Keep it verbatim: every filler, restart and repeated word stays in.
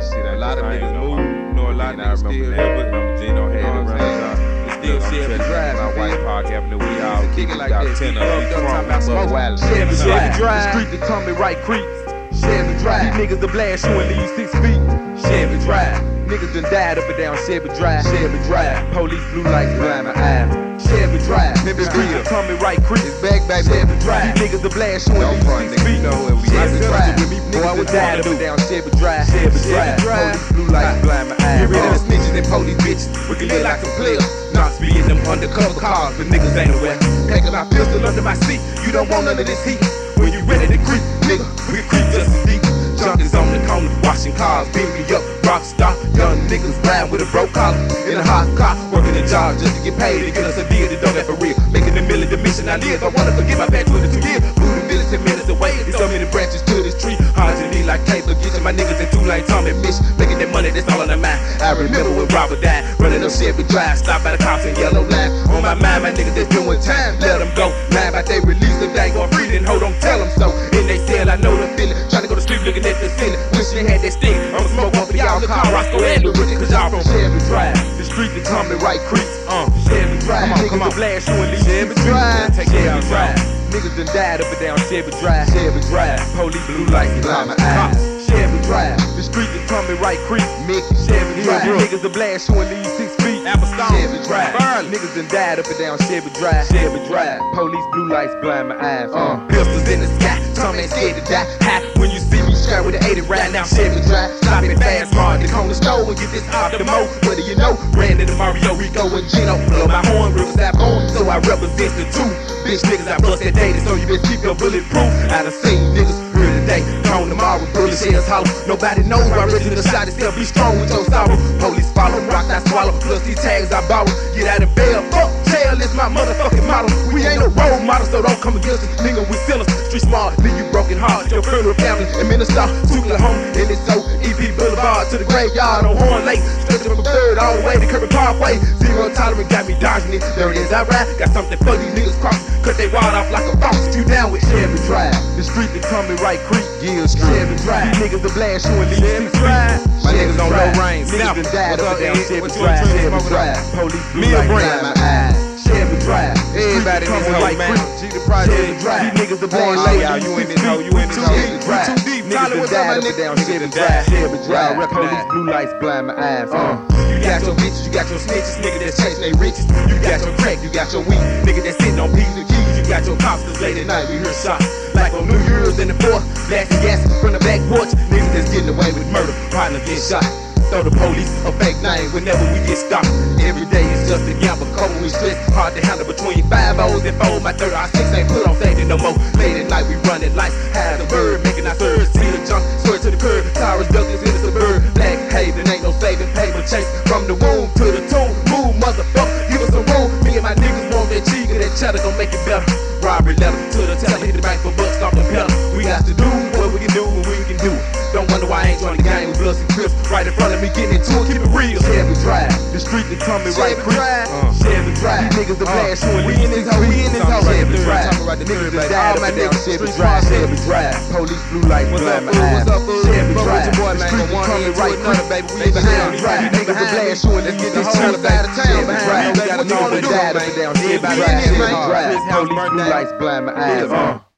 that shit. A lot of niggas no move. You know, a lot of niggas still here, but remember Gino had know it what I'm running. It's still Chevy Drive. My White Park Avenue, we all kick it like that. ten of Fucked these up, talking about crunk smoke. wild. Chevy Chevy Drive, Drive. the street that come me right creeps. Chevy Drive. These niggas to blast you and leave six feet. Chevy Drive, niggas done died up and down Chevy Drive. Chevy Drive, police blue lights blind my eye. Chevy Drive, the street that come me right creeps. It's back, baby. Chevy Drive, these niggas to blast you and Don't leave front, six nigga. feet. You know where we Chevy at. Drive, With me, boy, I niggas would that die wanna up and do. down Chevy Drive. Chevy Drive, Drive. police blue lights blind my eye. Get rid of the snitches and police bitches. We can live like some players. Knox be in them undercover cars, but niggas ain't aware. Packing my pistol under my seat. You don't want none of this heat. When you ready to creep, nigga, we can creep just as deep. Junkies on the corner, washing cars, beat me up, rock star. Young niggas riding with a broke collar in a hot car, working a job just to get paid to get us a deal that don't get for real. Making a million dimension I live. I wanna forget my past twenty-two years. Moving village ten minutes away. There's so many branches to this tree. Hard to lead like cable, getting my niggas in two lane Tommy Mitch. Making that money, that's all on the mind. I remember when Robert died, running up Chevy Drive, stopped by the cops in yellow line. On my mind, my niggas that's doing time, let them go. Lying about they release them, they ain't gon' free, then hold on, tell them so. In they cell, I know the feeling. Trying to go to sleep looking at the ceiling. Wish they had that stick. I'ma smoke one for y'all, call Roscoe and the Richard, cause y'all from Chevy Drive. The street that come me right creeps. Uh, Chevy Drive. Come on, come on. Blast you and leave Chevy Drive. Take Chevy Drive. Niggas done died up and down Chevy Drive. Chevy Drive. Police blue lights blind my eyes. Chevy Drive. The street that come me right creep. Mickey. Chevy Drive. Niggas done blast you and leave six feet. Apostolic. Chevy Drive. Niggas done died up and down Chevy Drive. Chevy Drive. Police blue lights blind my eyes. Uh, pistols in the sky. Some ain't scared to die. Hot when you see me strapped with an eighty right now Chevy Drive. Stop it fast, hard to come to stove and get this off the mo. What do you know? Brandon and Mario, Rico and Gino. Blow my horn, Riverside on, so I represent the two. Bitch niggas, I bust that data, so you best keep your bulletproof. I done seen niggas here today, gone tomorrow, bullet shells hollow. Nobody knows why original shot itself. Be strong with your sorrow. Police follow, rocks I swallow, plus these tags I borrow. Get out of bail, fuck jail is my motherfucking model. We ain't no role model, so don't come against us. Nigga, we sellers, street smart, leave you broken heart. Your funeral family and minister, Tucla home, and it's so E P Boulevard to the graveyard on Horn Lake. Stretch from third all the way to Kirby Parkway. Zero tolerance got me dodging it. There it is, I ride. Got something for these niggas crossing. Cut they wad off like a boss. You down with Chevy Drive. The street that come me right creep. Yeah, Chevy Drive. These niggas that blast you and leave Chevy Drive. My niggas on low range. Niggas done died up and down Chevy Drive. Chevy Drive. Police blue light blind my eyes. Chevy Drive. Everybody in this hoe, man. G the project. Chevy Drive. These niggas that blast you. Y'all, you in this hoe, you in this hoe. Chevy Drive. Too deep. Niggas done died up and down Chevy Drive. Chevy Drive. Police blue lights blind my eyes. Uh. You got your bitches, you got your snitches, nigga that's chasing they riches. You got your crack, you got your weed, nigga that's sitting on P's and Q's. You got your cops, cause late at night we hear shots. Like on New Year's in the fourth, blasting gas from the back porch. Niggas that's getting away with murder, partner get shot. Throw the police a fake name whenever we get stopped. Every day is just a gamble, cold we stress. Hard to handle between five O's and four. My third, our six ain't put on safety no more. Late at night we running lights, high as a bird, making our third. See the junk, swerve to the curb. Towers, Douglas in the suburb. Black Haven, ain't no saving, paper chase. From the womb to the tomb, move motherfucker, give us some room. Me and my niggas want that cheek and that cheddar gon' make it better. Robbery letter to the teller, hit the bank for bucks off the pedal. We got to do what we can do when we can do it. Don't wonder why I ain't joining the game with Bloods and Crips. Right in front of me, getting into it, keep it real. Chevy Drive, the street that come me right creep. Uh, Chevy Drive, these niggas that blast you and we in this hoe, we in this hoe. Chevy Drive, niggas that died up and down Chevy Drive. Chevy Drive, police blue light blind my eyes. Chevy Drive, the street that come me right creep. They behind Drive, niggas that blast you and let's get this whole side of town. Chevy Drive, niggas that died up and down Chevy Drive. Chevy Drive, police blue lights blind my eyes.